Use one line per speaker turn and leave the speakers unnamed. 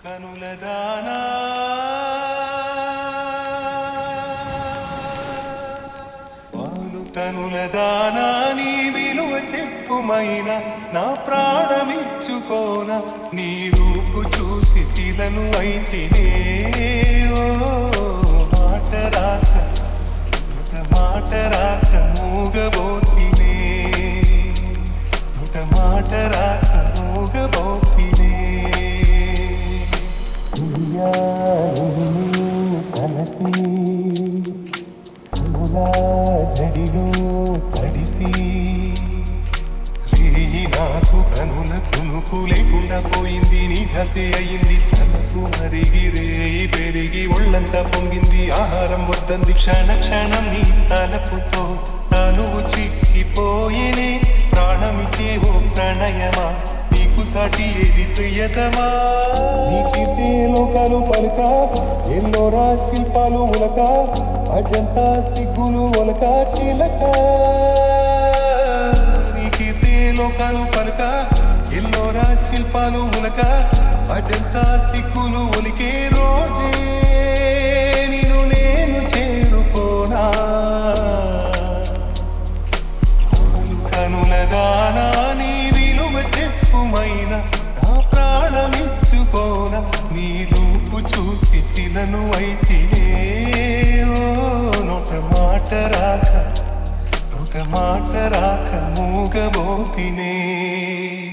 కనులదానా వాలు కనులదానా నీ విలువ చెప్పుమైనా నా ప్రాణమిచ్చుకోన నీ రూపు చూసి శిలను అయితేనే ఓ మాట రాక మాట రాక మూగబోతినే మాట రాక మూగబోతినే కలసి జడిలో తడిసి రేయి నాకు కనుల కునుకు లేకుండా పోయింది నీ హసే అయింది తనకు మరిగి రేయి పెరిగి ఒళ్ళంతా పొంగింది ఆహారం వద్దంది క్షణ క్షణం నీ తలపుతో తనువు చిక్కిపోయేనే ప్రాణమిచ్చే ఓ ప్రణయమా నీకు సాటి ఏది ప్రియతమా నీ కీర్తి లోకాలు పలుక ఎల్లోరా శిల్పాలు ఉలక అజంతా సిగ్గులు ఒలక చిలక నీ కీర్తి లోకాలు పలుక ఎల్లోరా శిల్పాలు ఉలక అజంతా సిగ్గులు ఒలికే రోజే నిన్ను నేను చేరుకోనా కనులదానా నీ విలువ చెప్పుమైనా నా ప్రాణమిచ్చుకోన నీ రూపు చూసి శిలను అయితేనే నోట మాట రాక మూగబోతినే